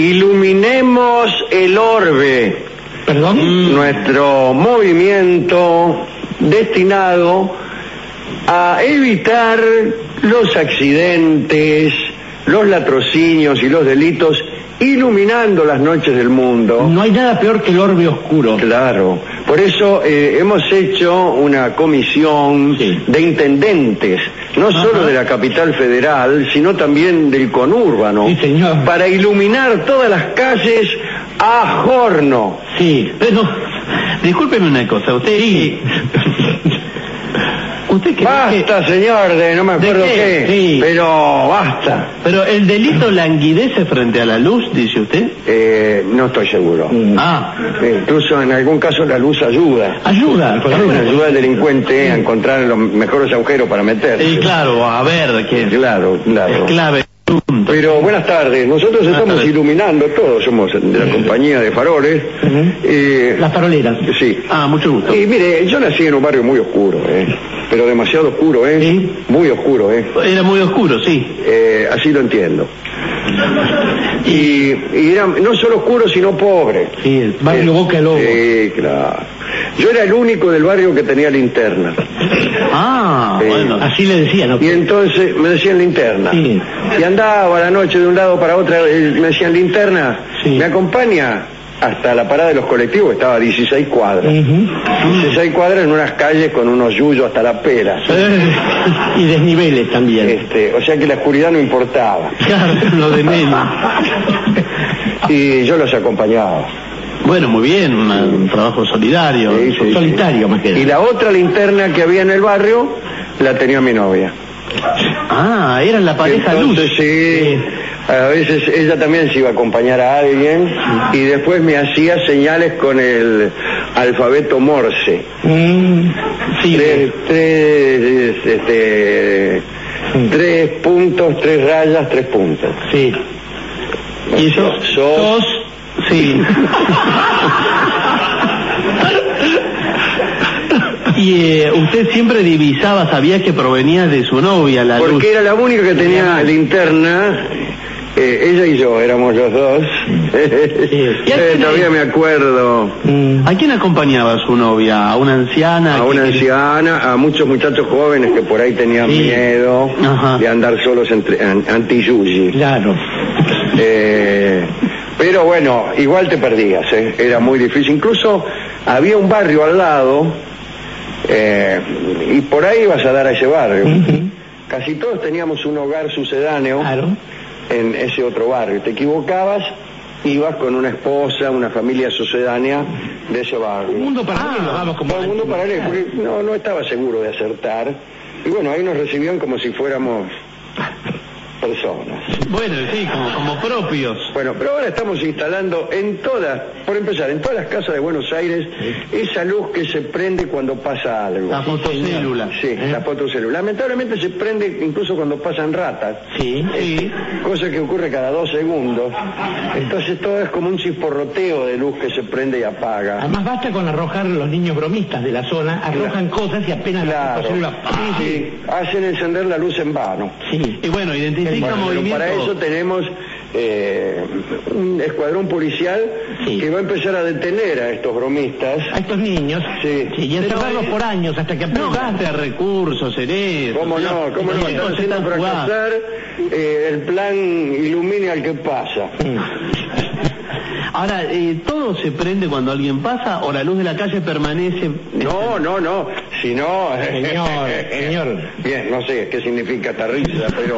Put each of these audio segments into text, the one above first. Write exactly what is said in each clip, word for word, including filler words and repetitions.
Iluminemos el orbe. ¿Perdón? Nuestro movimiento destinado a evitar los accidentes, los latrocinios y los delitos, iluminando las noches del mundo. No hay nada peor que el orbe oscuro. Claro. Por eso eh, hemos hecho una comisión sí. de intendentes, no Ajá. solo de la capital federal, sino también del conurbano, sí, señor. para iluminar todas las calles a jorno. Sí, pero discúlpeme una cosa, usted... Sí. ¿Usted cree Basta, que... señor, de no me acuerdo qué? qué, Sí. pero basta. Pero el delito languidece frente a la luz, dice usted. Eh, no estoy seguro. Mm. Ah, Eh, incluso en algún caso la luz ayuda. Ayuda. Ayuda, ayuda al delincuente a encontrar los mejores agujeros para meterse. sí, claro, a ver, que Claro, claro. es clave. Punto. Pero buenas tardes, nosotros Buenas estamos tardes. iluminando, todos somos de la compañía de faroles. Ujú. eh, Las faroleras. sí. Ah, mucho gusto. Y mire, yo nací en un barrio muy oscuro, eh, pero demasiado oscuro, ¿eh? Sí. Muy oscuro, ¿eh? Era muy oscuro, sí. Eh, así lo entiendo. Y, y era no solo oscuro, sino pobre. Sí, el barrio Eh, Boca del Lobo. Sí, claro. Yo era el único del barrio que tenía linterna. Ah, Sí. bueno. Así le decían, ¿no? Y entonces me decían linterna. Sí. Y andaba a la noche de un lado para otro, y me decían linterna, Sí. ¿me acompaña? Hasta la parada de los colectivos, estaba a dieciséis cuadras. Ujú. dieciséis cuadras en unas calles con unos yuyos hasta la pera. Y desniveles también. Este, o sea que la oscuridad no importaba. Claro, lo de menos. Y yo los acompañaba. Bueno, muy bien, una- un trabajo solidario. Sí, sí, Solitario, más que Y nada. la otra linterna que había en el barrio la tenía mi novia. Ah, era la pareja Entonces, luz. sí, a veces ella también se iba a acompañar a alguien y después me hacía señales con el alfabeto Morse. Mm, sí. Tres, tres, este, tres puntos, tres rayas, tres puntos. Sí. Y eso, Sos, sí. Y eh, usted siempre divisaba, sabía que provenía de su novia la luz. porque era la única que tenía linterna. Eh, ella y yo éramos los dos. ¿Y a Eh, quién todavía es? me acuerdo. Mm. ¿A quién acompañaba su novia? ¿A una anciana? A una ¿Qué- anciana, a muchos muchachos jóvenes que por ahí tenían Sí. miedo Ajá. de andar solos entre, an, anti-yuyi. Claro. Eh, pero bueno, igual te perdías, ¿eh? Era muy difícil. Incluso había un barrio al lado, eh, y por ahí ibas a dar a ese barrio. Ujú. Casi todos teníamos un hogar sucedáneo Claro. en ese otro barrio. Te equivocabas, ibas con una esposa, una familia sucedánea de ese barrio. Un mundo paralelo, Ah, vamos, como Todo el mundo paralelo, porque no, no estaba seguro de acertar. Y bueno, ahí nos recibían como si fuéramos personas. Bueno, sí, como, como propios. Bueno, pero ahora estamos instalando en todas, por empezar, en todas las casas de Buenos Aires, esa luz que se prende cuando pasa algo. La fotocélula. Sí, la fotocélula. Lamentablemente se prende incluso cuando pasan ratas. Sí. Sí. Cosa que ocurre cada dos segundos. Entonces todo es como un chisporroteo de luz que se prende y apaga. Además basta con arrojar los niños bromistas de la zona, arrojan cosas y apenas la Claro. fotocélula- Sí, sí. Hacen encender la luz en vano. Sí. Y bueno, identifica Bueno, pero movimiento. para eso tenemos eh, un escuadrón policial Sí. que va a empezar a detener a estos bromistas. A estos niños. Sí. Y encerrarlos Pero, por años hasta que No aprendan. gaste recursos en eso. ¿Cómo no? señor. ¿Cómo no? Los Están chicos haciendo están jugando. fracasar eh, el plan ilumine al que pasa. Ahora, eh, ¿todo se prende cuando alguien pasa o la luz de la calle permanece? No, no, no. Si no... Señor, señor. Bien, no sé qué significa esta risa, pero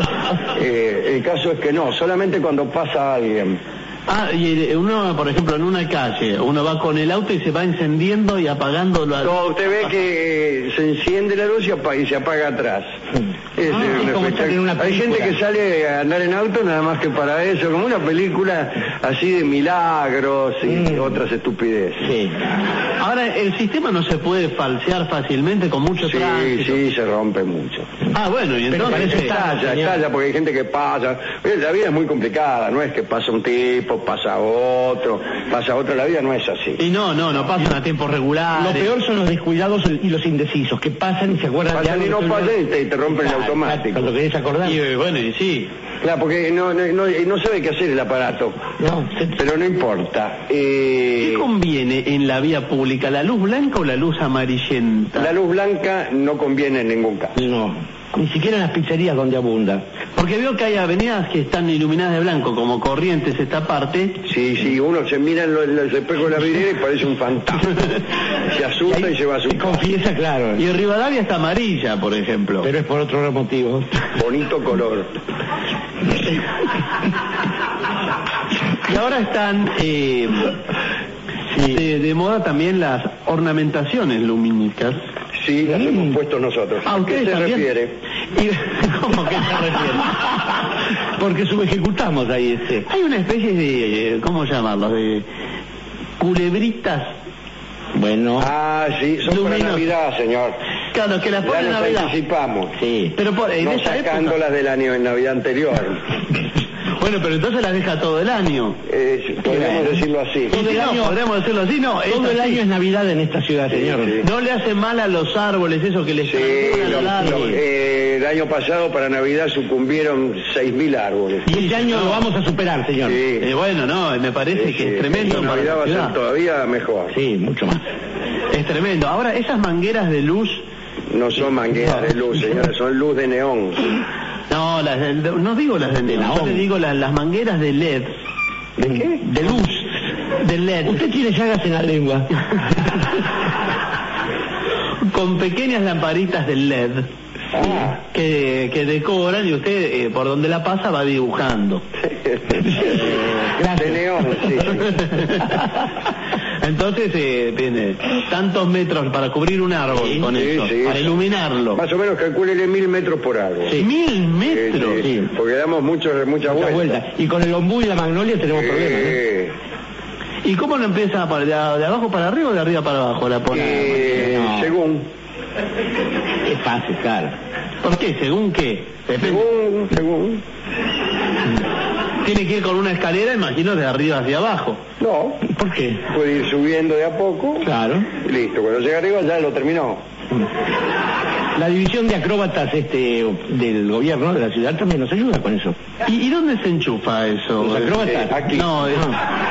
eh, el caso es que no, solamente cuando pasa alguien. Ah, y eh, uno, por ejemplo, en una calle, uno va con el auto y se va encendiendo y apagando la... No, usted ve que se enciende la luz y, apa- y se apaga atrás. Es, Ah, eh, sí, un como espectáculo. en una Hay película. gente que sale a andar en auto nada más que para eso, como una película así de milagros y Mm. otras estupideces. Sí. Ahora, el sistema no se puede falsear fácilmente con mucho Sí, tránsito. sí, se rompe mucho. Ah, bueno, y Pero entonces... parece Estalla, señor. estalla, porque hay gente que pasa. Oye, la vida es muy complicada, no es que pasa un tipo, pasa otro, pasa otro, la vida no es así. Y no, no, no pasan a tiempos regulares. Lo peor son los descuidados y los indecisos, que pasan y se acuerdan de Pasan algo. y no que se pasan y olvidaron. te, te rompen el Exacto, automático. exacto, lo querés acordar. Y bueno, y sí. Claro, porque no, no, no, no sabe qué hacer el aparato. No, se- Pero no importa. Eh, ¿Qué conviene en la vía pública, la luz blanca o la luz amarillenta? la luz blanca no conviene en ningún caso. no. Ni siquiera en las pizzerías donde abunda. Porque veo que hay avenidas que están iluminadas de blanco, como Corrientes esta parte. Sí, sí, uno se mira en los, los espejos de la vidriera y parece un fantasma. Se asusta y se va a su Se confiesa, claro. Y Rivadavia está amarilla, por ejemplo. Pero es por otro motivo. bonito color. Y ahora están eh, de, de moda también las ornamentaciones lumínicas. Sí, las hemos puesto nosotros. Ah, ¿A qué ¿ustedes se también? refiere? Y- ¿Cómo que se refiere? Porque subejecutamos ahí este. Hay una especie de, eh, ¿cómo llamarlo? De culebritas. Bueno. Ah, sí, son para Luminosas. Navidad, señor. Claro, que las Ya ponen en nos Navidad. anticipamos. Sí. Pero por, en No esa época. sacándolas del año en Navidad anterior. Bueno, pero entonces las deja todo el año. Eh, podríamos bueno. decirlo así. Y Todo si el no, año- podríamos decirlo así, no. es Todo el así. año es Navidad en esta ciudad, Sí, señor. sí. No le hace mal a los árboles, eso que les Sí, a lo- lo largo. lo- eh, el año pasado para Navidad sucumbieron seis mil árboles. Y este año lo vamos a superar, señor. Sí. Eh, bueno, no, me parece Sí, que sí, es tremendo esta para Navidad la va a ciudad. ser todavía mejor. Sí, mucho más. Es tremendo. Ahora, esas mangueras de luz, No son mangueras de luz, señores, son luz de neón. no, las de- no digo las de neón, yo le digo las, las mangueras de L E D. ¿De qué? De luz, de L E D. Usted tiene llagas en la lengua. Con pequeñas lamparitas de L E D. Ah. Que, que decoran y usted eh, por donde la pasa va dibujando. De neón, sí. Entonces eh, tiene tantos metros para cubrir un árbol Sí, con sí, eso, sí. para iluminarlo. Más o menos calcúlele mil metros por árbol. Sí. Mil metros. Sí, sí, porque damos muchos, muchas Muchas vueltas. vueltas. Y con el ombú y la magnolia tenemos problemas. ¿eh? Eh, ¿Y cómo lo empieza? ¿De, de abajo para arriba o de arriba para abajo la pone? eh, No. Según, Es fácil, claro. ¿Por qué? ¿Según qué? Depende. según, según. Tiene que ir con una escalera, imagino, de arriba hacia abajo. No, ¿Por qué? puede ir subiendo de a poco. Claro. Y listo, cuando llega arriba ya lo terminó. La división de acróbatas este del gobierno de la ciudad también nos ayuda con eso. ¿Y, y dónde se enchufa eso? Los acróbatas. Eh, aquí. No, es...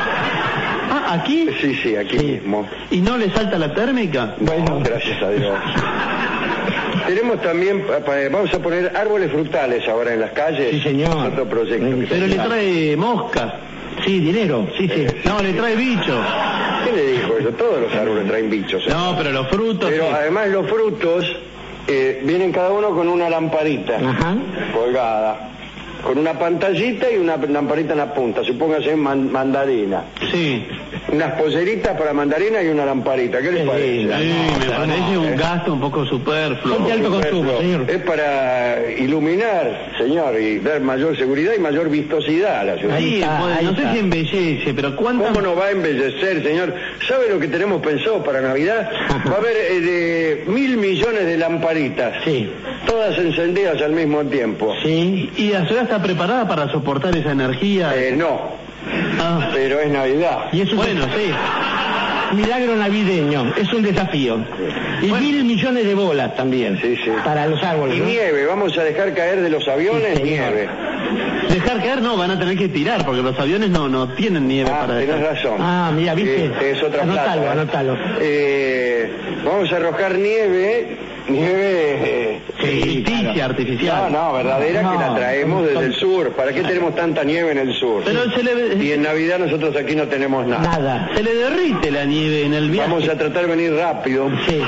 Ah, ¿aquí? Sí, sí, aquí Sí. mismo. ¿Y no le salta la térmica? Bueno, gracias a Dios. Tenemos también, pa- pa- vamos a poner árboles frutales ahora en las calles. Sí, señor. Otro proyecto. que se Pero le llama. trae moscas. Sí, dinero, sí, sí. No, le trae bichos. ¿Qué le dijo eso? Todos los árboles traen bichos. ¿eh? No, pero los frutos... Pero sí. además los frutos eh, vienen cada uno con una lamparita Ajá. colgada, con una pantallita y una lamparita en la punta, supóngase man- mandarina. Sí. Unas polleritas para mandarina y una lamparita, ¿qué les Qué parece? linda. Sí, me no, parece no, un eh. gasto un poco superfluo. Son de alto consumo, señor. Es para iluminar, señor, y dar mayor seguridad y mayor vistosidad a la ciudad. Ahí Sí, está, puede- ahí no sé está. si embellece, pero ¿cuántas... ¿Cómo nos va a embellecer, señor? ¿Sabe lo que tenemos pensado para Navidad? Va a haber eh, de mil millones de lamparitas, Sí. todas encendidas al mismo tiempo. Sí. ¿Y la ciudad está preparada para soportar esa energía? Eh, no, Ah, pero es Navidad. Y es un bueno, sí. milagro navideño, es un desafío. Y Bueno. mil millones de bolas también. Sí, sí. Para los árboles, Y ¿no? nieve, vamos a dejar caer de los aviones Sí, señor. nieve. Dejar caer no, van a tener que tirar, porque los aviones no, no tienen nieve Ah, para tenés dejar. razón. Ah, mira, ¿viste? Eh, es otra Anótalo, plata. ¿eh? anótalo. Eh, vamos a arrojar nieve, nieve... eh, Ficticia, claro. artificial. No, no, verdadera que No, la traemos son- desde el sur. ¿Para qué tenemos tanta nieve en el sur? Pero se le, Y en Navidad nosotros aquí no tenemos nada. Nada. se le derrite la nieve en el viaje. Vamos a tratar de venir rápido. Sí.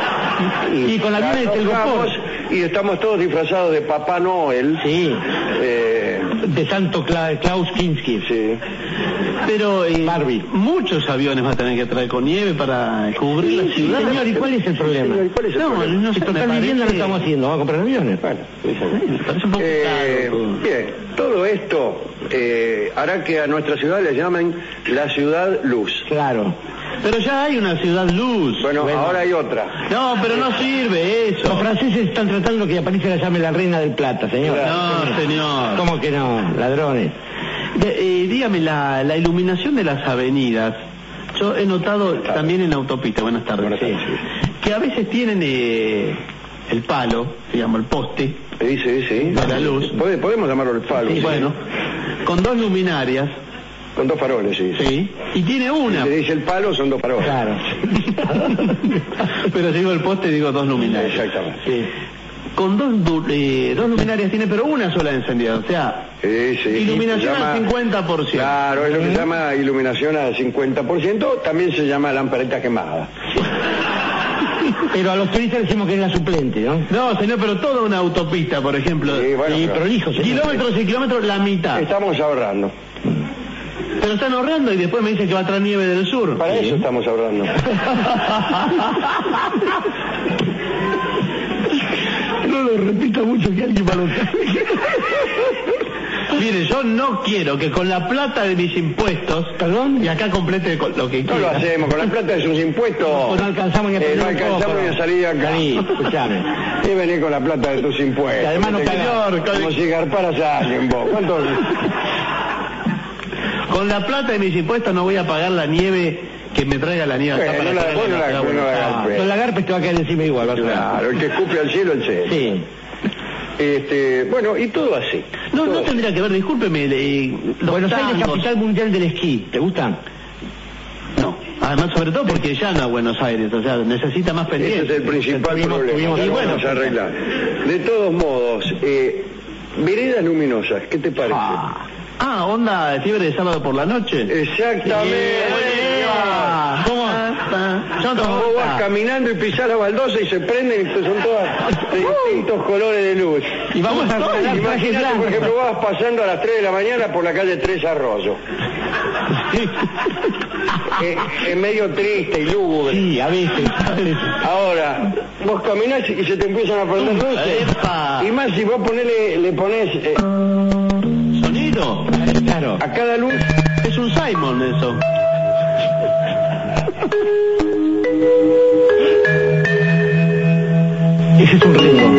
Y con la la nieve del arrojamos telgopor. y estamos todos disfrazados de Papá Noel. Sí. Eh, De Santo Cla- Klaus Kinski. sí. Pero eh, Barbie. muchos aviones va a tener que traer con nieve para cubrir la Sí, ciudad. señor, ¿y cuál es el problema? Señor, ¿cuál es el No, problema? no Si sé, me total vivienda no parece- estamos haciendo, vamos a comprar aviones. Bueno, sí, sí. Me parece un poco Eh, caro todo. bien, todo esto eh, hará que a nuestra ciudad le llamen la ciudad luz. Claro. Pero ya hay una ciudad luz. Bueno, Bueno. ahora hay otra. No, pero no sirve Los eso. franceses están tratando que a París se la llame la reina del plata, señor. No, señor. ¿Cómo que no? Ladrones. De- eh, dígame, la, la iluminación de las avenidas, yo he notado también en la autopista, buenas tardes, Buenas sí, tardes. que a veces tienen eh, el palo, digamos, el poste, Sí, sí, sí. De la luz. Pode- podemos llamarlo el falo. Sí, sí. bueno, con dos luminarias, Con dos faroles, sí. sí, y tiene una. Si le dice el palo, son dos faroles. Claro. Pero si digo el poste, digo dos luminarias. Exactamente. Sí. Con dos, du- eh, dos luminarias tiene, pero una sola encendida, o sea, Sí, sí. iluminación Se llama- al cincuenta por ciento. Claro, es lo que se llama iluminación al cincuenta por ciento. También se llama lamparita quemada. Pero a los turistas decimos que es la suplente, ¿no? No, señor, pero toda una autopista, por ejemplo. Sí, bueno, Y pero prolijo, señor. Kilómetros y kilómetros, la mitad. estamos ahorrando. Pero están ahorrando y después me dicen que va a traer nieve del sur. Para eso estamos ahorrando. No lo repito mucho que alguien va a lo Mire, yo no quiero que con la plata de mis impuestos, Perdón. y acá complete con lo que No lo quiera. hacemos, con la plata de sus impuestos. Pues no alcanzamos ni a eh, prender no un alcanzamos fósforo. ni a salir acá. Salí, escuchame. Y venir con la plata de tus impuestos. Y además no Te- pagar. Como si garparas a alguien vos. ¿Cuánto? Con la plata de mis impuestos no voy a pagar la nieve que me traiga la nieve acá Bueno, para no la- traerla vos no la- acá a no la Buenos hagas. Aires. Con la garpes te va a caer encima igual, vas a ver. Claro, el que escupe al cielo, el cielo. Sí. Este, bueno, y todo así. No, Todo no así. tendría que ver, discúlpeme, eh, los Buenos Aires, tangos. capital mundial del esquí. ¿Te gustan? No, además sobre todo porque ya no a Buenos Aires, o sea, necesita más Ese pendiente. es el principal Tuvimos- problema. tuvimos- Ya y lo bueno, vamos a arreglar. De todos modos, eh, veredas luminosas, ¿qué te parece? Ah. Ah, onda fiebre de sábado por la noche. Exactamente. Ah, ¿Cómo? Yo no- Vos vas caminando y pisás la baldosa y se prenden, y son todas de distintos colores de luz. Y vamos a ¿Cómo regalar estoy? trajes Imagínate, por blancos. ejemplo, vas pasando a las tres de la mañana por la calle Tres Arroyos. Eh, es medio triste y lúgubre. Sí, a veces. a veces. Ahora, vos caminás y se te empiezan a prender luces. ¡Epa! Y más si vos ponele, le pones eh, ¿Sonido? Claro. a cada luz. Es un Simon eso. Ese es un Ringo.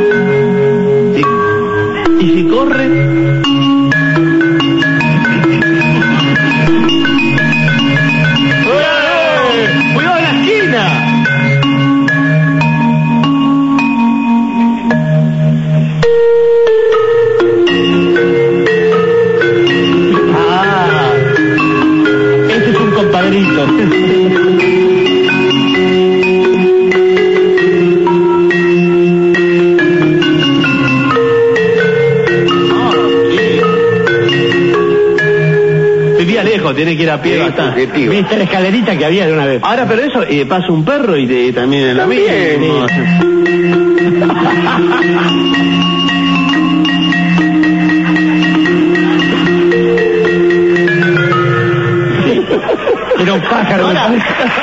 ¿Y, y si corre? ¡Eh! ¡Cuidado en la esquina! Ah. Ese es un compadrito. Ah, sí. Vivía lejos, tiene que ir a pie Sí, bastante. objetivo. ¿Viste la escalerita que había de una vez? Ahora, pero eso, eh, pasa un perro y te- también en la También, misma. Era un pájaro. me parece.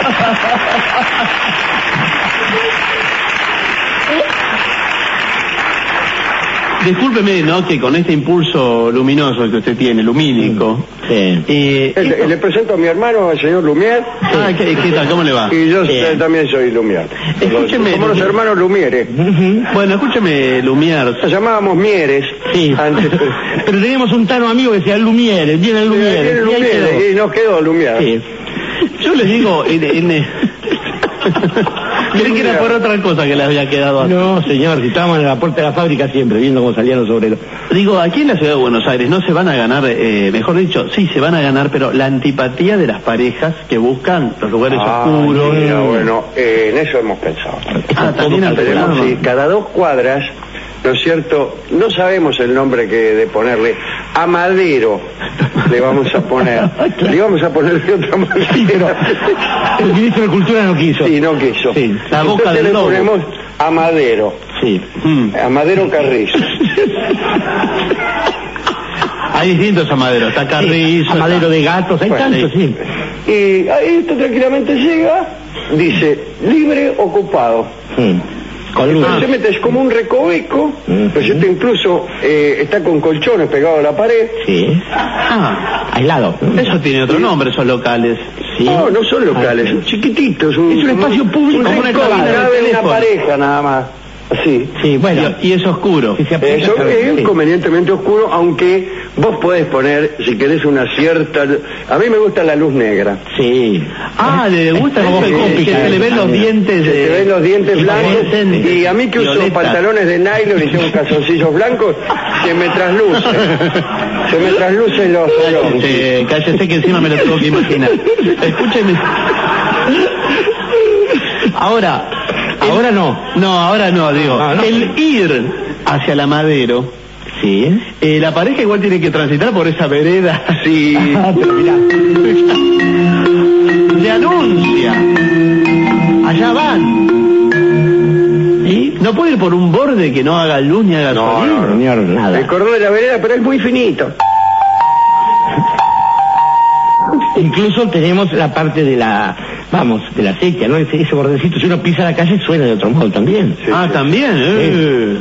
Discúlpeme, ¿no? Que con este impulso luminoso que usted tiene, lumínico. Sí. Eh, Eh, esto- Le presento a mi hermano, el señor Lumière. Ah, ¿qué, qué tal? ¿Cómo le va? Y yo Bien. eh, también soy Lumière. Escúcheme, Somos los Lumière. hermanos Lumière. Ujú. Bueno, escúcheme, Lumière. Nos llamábamos Mieres. Sí. Antes. Pero teníamos un tano amigo que decía Lumiere, viene el Lumiere. Viene Y ahí Lumière, quedó. y nos quedó Lumière. Sí. Yo les digo, en, en- creí que era por otra cosa que le había quedado así. No, señor, si estábamos en la puerta de la fábrica siempre, viendo cómo salían los obreros. Digo, aquí en la ciudad de Buenos Aires no se van a ganar, eh, mejor dicho, sí se van a ganar, pero la antipatía de las parejas que buscan los lugares Ah, oscuros. mira, bueno, eh, en eso hemos pensado. Ah, también Todo arreglado. tenemos, sí, cada dos cuadras, ¿no es cierto? No sabemos el nombre que de ponerle. A Madero le vamos a poner. Le vamos a poner de otra manera. Sí, pero el ministro de Cultura no quiso. Sí, no quiso. Sí. La boca Entonces del le lobo. ponemos a Madero. Sí. Mm. A Madero Carrizo. Hay distintos amaderos, está Carrizo. Sí, amadero de gatos, hay Bueno, tantos, sí. Y ahí esto tranquilamente llega, dice, libre ocupado. Sí. Con luz. Entonces se mete, es como un recoveco, Ujú. pues este incluso eh, está con colchones pegados a la pared. Sí. Ah, Aislado. eso tiene otro nombre, esos locales. Sí. No, no son locales, Ah, son chiquititos. Es un espacio público, un como una rincón, cabina de cabe una teléfono. pareja nada más. Sí. Sí, bueno. Y, y es oscuro. Si se aprieta, Eso sabe, es sí. convenientemente oscuro, aunque vos podés poner, si querés, una cierta... A mí me gusta la luz negra. Sí. Ah, le gusta Como eso, que, cómplice, que se le ven los también. dientes. Se te eh, ven los dientes y blancos, parecen y a mí que uso violetas. pantalones de nylon y tengo calzoncillos blancos, se me trasluce. Se me traslucen los ojos. Cállese, cállese que encima me lo tengo que imaginar. Escúcheme. Ahora, Ahora no. no, ahora no, digo. No, no. El ir hacia la Madero, Sí. eh, la pareja igual tiene que transitar por esa vereda. Sí. Ah, pero mirá. Se anuncia. Allá van. ¿Y? No puede ir por un borde que no haga luz ni haga No, sonido. no, no. Señor, nada. El cordón de la vereda, pero es muy finito. Incluso tenemos la parte de la, vamos, de la sequía, ¿no? Ese, ese bordecito, si uno pisa la calle suena de otro modo también. Sí, Ah, sí. también. eh.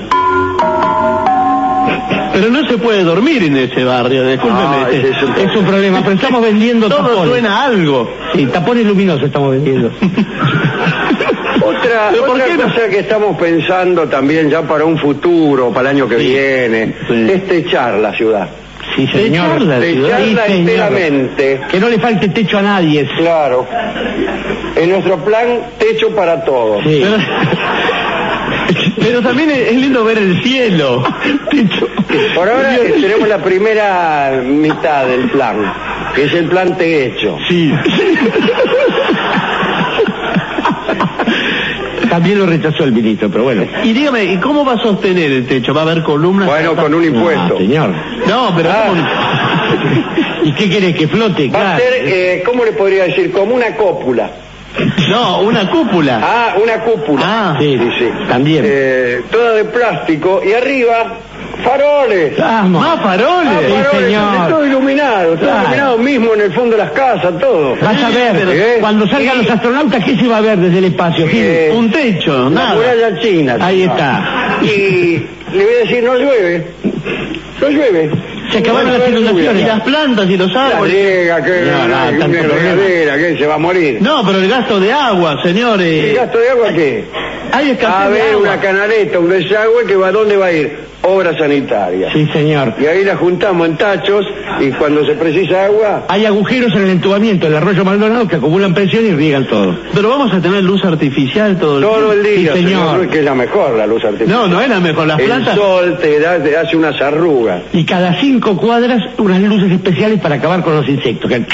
Pero no se puede dormir en ese barrio, discúlpeme. Ah, ese es un- Es un problema, pero estamos vendiendo Todo tapones. suena a algo. Sí, tapones luminosos estamos vendiendo. Otra, ¿Pero por otra qué no? cosa que estamos pensando también ya para un futuro, para el año que Sí. viene, Sí. es techar la ciudad. Sí, señor. Techarla, Sí, Techarla señor. enteramente. Que no le falte techo a nadie. Claro. En nuestro plan, techo para todos. Sí. Pero, pero también es es lindo ver el cielo. Por ahora eh, tenemos la primera mitad del plan, que es el plan techo. Sí. También lo rechazó el ministro, pero bueno. Y dígame, ¿y cómo va a sostener el techo? ¿Va a haber columnas? Bueno, con un impuesto. Ah, señor. No, pero Ah. ¿cómo? ¿Y qué quiere que flote? Va a Claro. ser, eh, ¿cómo le podría decir? Como una cópula. No, una cúpula. Ah, una cúpula. Ah. Sí, Sí, sí. también. Eh, toda de plástico y arriba faroles. Vamos. Más faroles. Ah, Sí, faroles, señor. todo iluminado, todo Claro. iluminado mismo en el fondo de las casas, todo. Vas a ver, ¿Eh? cuando salgan los astronautas, ¿qué se va a ver desde el espacio? Gil? Eh, Un techo, La nada. muralla china. Ahí señor. está. Y le voy a decir, no llueve. No llueve. Se acabaron No las llueve. inundaciones. Y las plantas y los La árboles. riega, que No, no, una, tanto una problema. regadera, que se va a morir. No, pero el gasto de agua, ¿El señores. gasto de agua qué? Hay A escasez de ver, agua. una canaleta, un desagüe que va, ¿a dónde va a ir? Obra sanitaria. Sí, señor. Y ahí la juntamos en tachos y cuando se precisa agua, Hay agujeros en el entubamiento del arroyo Maldonado que acumulan presión y riegan todo. Pero vamos a tener luz artificial todo el todo el día, Sí, señor. que es la mejor la luz artificial. No, no es la mejor. Las El plantas. sol te, da, te hace unas arrugas. Y cada cinco cuadras unas luces especiales para acabar con los insectos. Que-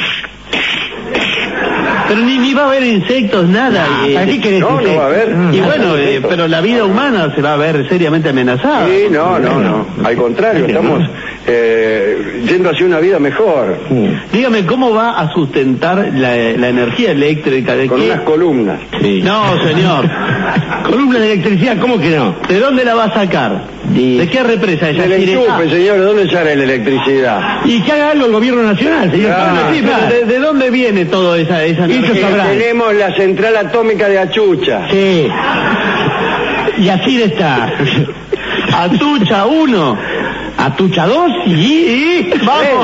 Pero ni, ni va a haber insectos, nada. Ah, y, ¿para qué querés No, no insectos? va a haber. Mm. y bueno, eh, insectos. pero la vida humana se va a ver seriamente amenazada. Sí, no, no, no. Al contrario, estamos eh, yendo hacia una vida mejor. Mm. Dígame, ¿cómo va a sustentar la, la energía eléctrica? ¿De Con qué? unas columnas. Sí. No, señor. Columna de electricidad, ¿cómo que no? ¿De dónde la va a sacar? Y- ¿De qué represa ella? El enchufe, señor, ¿de dónde sale la electricidad? Y que haga algo el gobierno nacional, señor. Ah, Bueno, sí, pero Claro. ¿de, de dónde viene toda esa, esa Ellos energía? sabrán. Tenemos la central atómica de Achucha. Sí. Y así está. Atucha uno. Atucha dos y... Y vamos.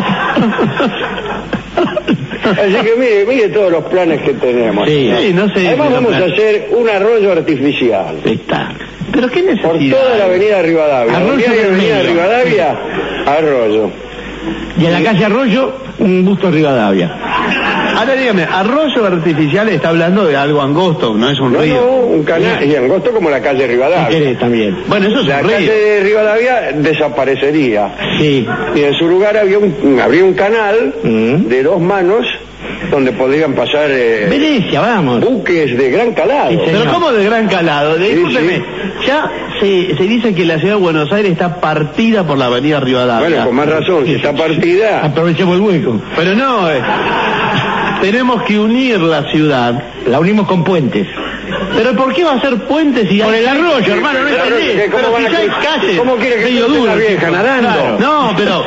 Así que mire, mire todos los planes que tenemos. Sí. Sí, no sé. Además pero vamos a plan- hacer un arroyo artificial. Ahí está. Pero qué necesidad. Por toda la avenida Rivadavia. Arroyo Donde hay del avenida medio. Rivadavia, arroyo. Y en la calle Arroyo, un busto Rivadavia. Ahora dígame, arroyo artificial está hablando de algo angosto, no es un No, río. no, un canal, y angosto como la calle ¿Qué Rivadavia. querés también? Bueno, eso es La un río. calle de Rivadavia desaparecería. Sí. Y en su lugar había un, habría un canal Mm. de dos manos donde podrían pasar eh, Venecia, vamos. buques de gran calado. Sí, Pero señor. ¿cómo de gran calado? Discúlpeme, sí. ya se, se dice que la ciudad de Buenos Aires está partida por la avenida Rivadavia. Bueno, con más razón, si está partida, Aprovechemos el hueco. Pero no, eh, tenemos que unir la ciudad. La unimos con puentes. Pero ¿por qué va a ser puentes si Por hay... el arroyo, hermano, no el arroyo, entendés. ¿qué? ¿Cómo Pero van si a ya hay cruzar? calles. ¿Cómo quiere que Medio cruce duro, la vieja chico. nadando? Claro. No, pero...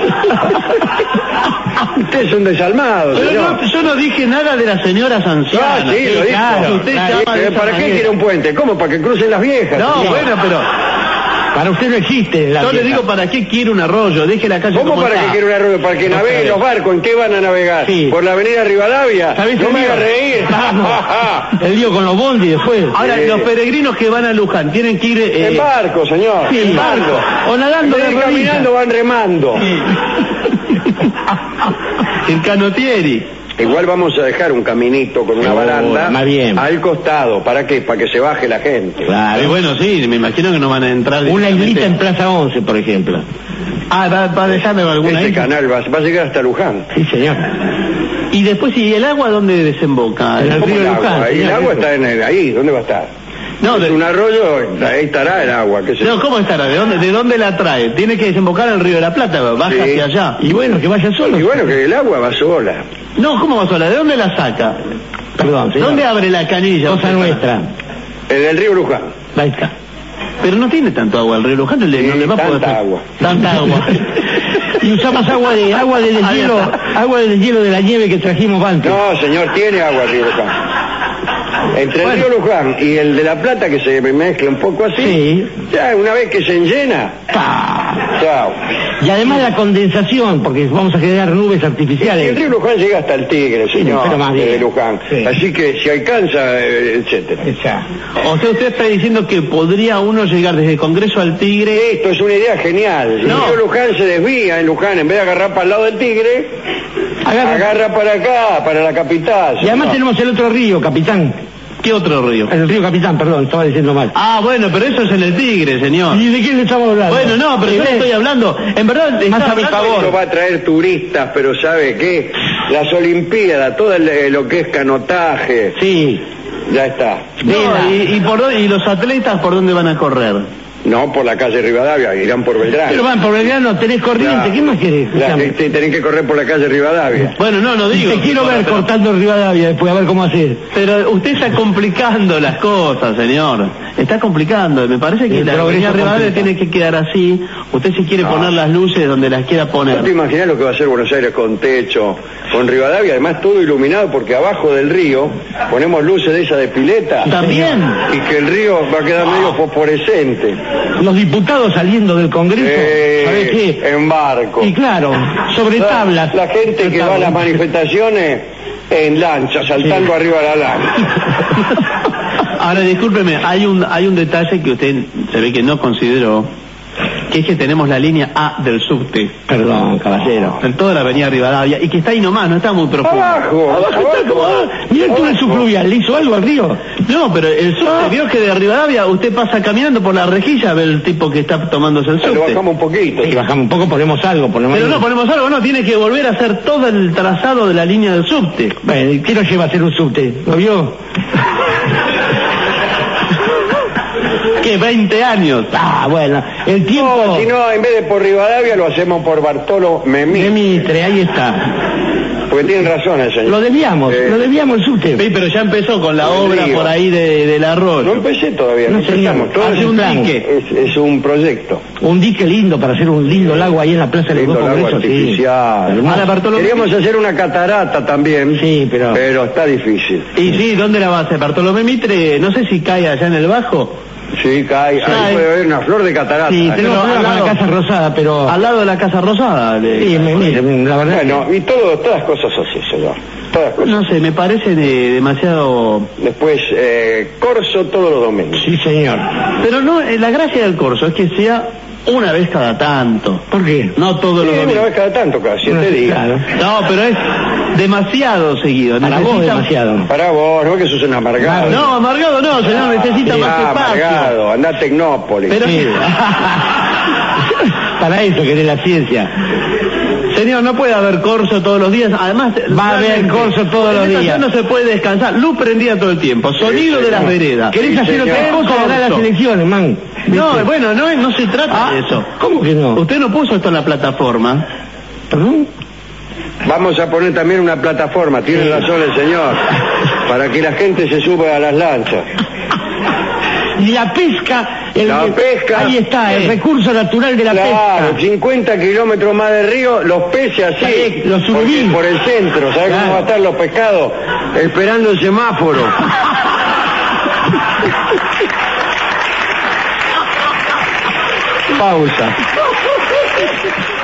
Usted es un desalmado, Pero señor. no, yo no dije nada de las señoras ancianas. Ah, sí, lo dijo. Claro, usted Claro, llama de esa ¿Para qué manera. quiere un puente? ¿Cómo? ¿Para que crucen las viejas? No, señor? bueno, pero... Para usted no existe la Yo le vieja. digo, ¿para qué quiere un arroyo? Deje la calle ¿Cómo como para está. que quiere un arroyo? ¿Para que No naveguen creo. los barcos? ¿En qué van a navegar? Sí. ¿Por la avenida Rivadavia? ¿Sabés No el me lío? haga reír. Vamos. El lío con los bondi después. Ahora, Sí. los peregrinos que van a Luján tienen que ir... eh, En barco, señor. Sí, en barco. o nadando En vez de de ir rodillas. caminando van remando. el canotieri. Igual vamos a dejar un caminito con una Oh, baranda más bien. al costado. ¿Para qué? Para que se baje la gente. Claro. Y bueno, sí, me imagino que no van a entrar... Una directamente. islita en Plaza once, por ejemplo. Ah, va, va a dejarme alguna Ese isla. canal va, va a llegar hasta Luján. Sí, señor. Y después, ¿y el agua dónde desemboca? En el ¿Cómo río el agua? Luján, Ahí el señor, agua eso. está en el, ahí. ¿Dónde va a estar? No, es de- un arroyo, ahí estará el agua. ¿Qué sé yo? No, ¿cómo estará? ¿De dónde, ¿De dónde la trae? Tiene que desembocar al río de la Plata, baja Sí. hacia allá. Y bueno, que vaya solo. Y bueno, que el agua va sola. No, ¿cómo va sola? ¿De dónde la saca? Perdón, señor. ¿Dónde abre la canilla? Cosa usted? nuestra. En el río Luján. Ahí está. Pero no tiene tanto agua el río Luján, no le, Sí, no le va a poder tanta hacer- agua. Tanta agua. Y usamos agua de agua de Ahí deshielo, está. agua de deshielo de la nieve que trajimos antes. No, señor, tiene agua el río Luján. Entre Bueno. el río Luján y el de la Plata, que se mezcla un poco así, Sí. ya una vez que se enllena, Pa. chao. Y además la condensación, porque vamos a generar nubes Y el artificiales. río Luján llega hasta el Tigre, señor, pero más bien. de Luján. Sí. Así que si alcanza, eh, etcétera. Esa. O sea, usted está diciendo que podría uno llegar desde el Congreso al Tigre. Esto es una idea genial. Si No. el río Luján se desvía en Luján, en vez de agarrar para el lado del Tigre, Agarra- agarra para acá, para la capital. Y además señor. tenemos el otro río, Capitán. ¿Qué otro río? El río Capitán, perdón, estaba diciendo mal. Ah, bueno, pero eso es en el Tigre, señor. ¿Y de quién le estamos hablando? Bueno, no, pero yo ¿Eh? le estoy hablando. En verdad, está Más a mi hablando- favor. Esto va a traer turistas, pero ¿sabe qué? Las Olimpiadas, todo el- eh, lo que es canotaje, Sí. ya está. No, y, y, por, dónde- y los atletas, ¿por dónde van a correr? No por la calle Rivadavia, irán por Belgrano. Pero van por Belgrano, tenés corriente, Claro. ¿qué más querés? La Escuchame. gente tienen que correr por la calle Rivadavia. Bueno, no, no Y digo. te quiero que ver corra, pero- cortando Rivadavia después, a ver cómo hacer. Pero usted está complicando las cosas, señor. Está complicando. Me parece que El la progreso avenida Rivadavia complica. tiene que quedar así. Usted si quiere No. poner las luces donde las quiera ¿No te poner. imaginas lo que va a hacer Buenos Aires con techo, con Rivadavia? Además todo iluminado porque abajo del río ponemos luces de esas de pileta. También. Y que el río va a quedar medio fosforescente. Los diputados saliendo del Congreso, Eh, ¿sabés qué? en barco. Y claro, sobre La- tablas. La gente que va a las manifestaciones en lancha, saltando Sí. arriba de la lancha. Ahora, discúlpeme, hay un, hay un detalle que usted se ve que no consideró, que es que tenemos la línea A del subte Perdón, caballero. en toda la avenida Rivadavia y que está ahí nomás, no está muy profundo. Abajo, Abajo está como... Mira el túnel subfluvial, ¿le hizo algo al río? No, pero el subte, vio que de Rivadavia usted pasa caminando por la rejilla, ve el tipo que está tomándose el Lo subte. bajamos un poquito. Si bajamos un poco, ponemos algo, ponemos Pero algo. no ponemos algo, no, tiene que volver a hacer todo el trazado de la línea del subte. Bueno, ¿y qué nos lleva a hacer un subte? ¿Lo vio? ¿Qué? veinte años. Ah, bueno, el tiempo... No, si no, en vez de por Rivadavia lo hacemos por Bartolo Memí. De Mitre, ahí está. Porque tienen razón el señor. Lo desviamos, Eh, lo desviamos el subte. Sí, pero ya empezó con la El obra río. por ahí de, del No arroyo. empecé todavía, no, No, señor. empezamos. Todo Hace es un plan. dique. Es, es un proyecto. Un dique lindo para hacer un lindo lago ahí en la Plaza de los Lindo dos lago Congresos. sí. artificial. Hermoso. Ahora, Bartolomé. Queríamos hacer una catarata también. Sí, pero- Pero está difícil. Y sí, ¿dónde la va a hacer? Bartolomé Mitre, no sé si cae allá en el bajo, Sí, cae. Cae. Ahí puede haber una flor de catarata. Sí, tenemos Pero problemas al con la lado- Casa Rosada, pero... al lado de la Casa Rosada. le- Sí, me, mire, la verdad... Bueno, y todo, todas cosas así, señor. Todas cosas. No sé, me parece de- demasiado... Después, eh, corso todos los domingos. Sí, señor. Pero no, eh, la gracia del corso es que sea una vez cada tanto. ¿Por qué? No todos Sí, los una domingos. vez cada tanto, cada siete No, días. claro. No, pero es demasiado seguido. Para vos Necesita- demasiado. Para vos, no que sos un amargado. No, amargado no, señor, necesita Sí, más ah, espacio. amargado, andá a Tecnópolis. Pero Sí. Para eso querés la ciencia. Señor, no puede haber corso todos los días. Además, Va a haber realmente, corso todos en los esta días. ciudad no se puede descansar. Luz prendida todo el tiempo. Sonido Sí, de las señor. veredas. ¿Querés Sí, hacer otra señor. cosa? Ganar las Corso. elecciones, man. No, ¿Viste? bueno, no, no se trata Ah, de eso. ¿Cómo que no? Usted no puso esto en la plataforma. ¿Perdón? Vamos a poner también una plataforma, tiene Sí. razón el señor, para que la gente se suba a las lanchas. Y la pesca... el- La pesca. Ahí está, el Sí. recurso natural de la Claro, pesca. cincuenta kilómetros más de río, los peces así, Sí, los porque surubí. por el centro, ¿sabes Claro. cómo va a estar los pescados? Esperando el semáforo. pausa.